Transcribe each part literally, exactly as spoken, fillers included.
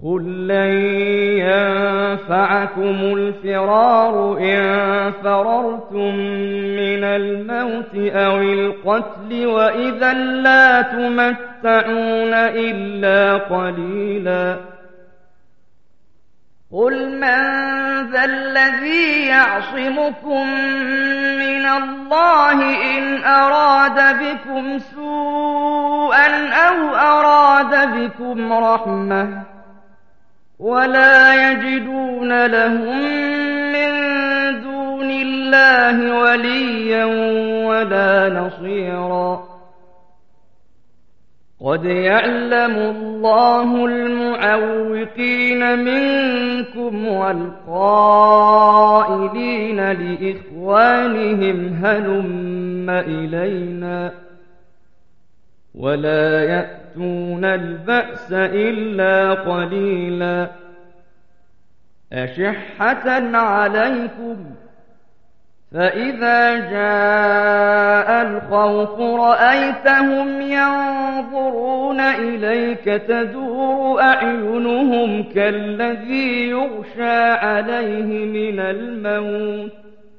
قل لن ينفعكم الفرار إن فررتم من الموت أو القتل وإذا لا تمتعون إلا قليلا قل من ذا الذي يعصمكم من الله إن أراد بكم سوءا أو أراد بكم رحمة ولا يجدون لهم من دون الله وليا ولا نصيرا قد يعلم الله المعوقين منكم والقائلين لإخوانهم هلم إلينا ولا يأتون البأس إلا قليلا أشحة عليكم فإذا جاء الخوف رأيتهم ينظرون إليك تدور أعينهم كالذي يغشى عليه من الموت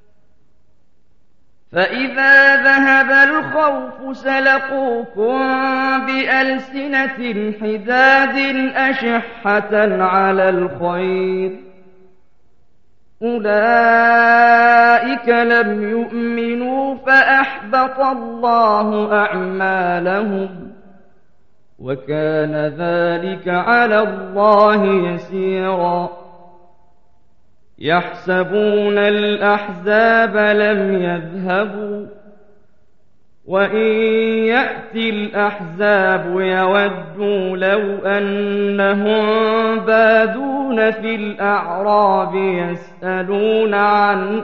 فإذا ذهب الخوف سلقوكم بألسنة حداد أشحة على الخير أولئك لم يؤمنوا فأحبط الله أعمالهم وكان ذلك على الله يسيرا يحسبون الأحزاب لم يذهبوا وإن يأتي الأحزاب يودوا لو أنهم بادون في الأعراب يسألون عن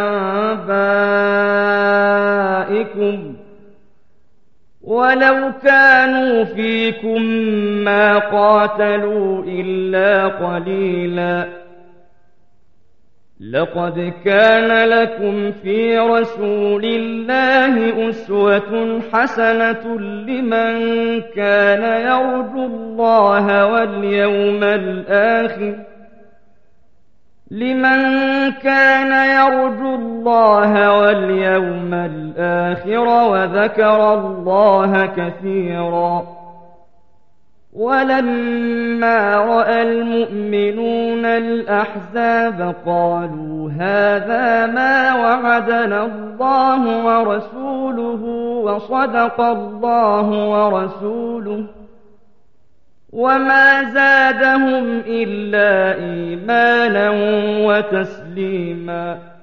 أنبائكم ولو كانوا فيكم ما قاتلوا إلا قليلا لقد كان لكم في رسول الله أسوة حسنة لمن كان يرجو الله واليوم الآخر لمن كان يرجو الله واليوم الآخر وذكر الله كثيرا ولما رأى المؤمنون الأحزاب قالوا هذا ما وعدنا الله ورسوله وصدق الله ورسوله وما زادهم إلا إيمانا وتسليما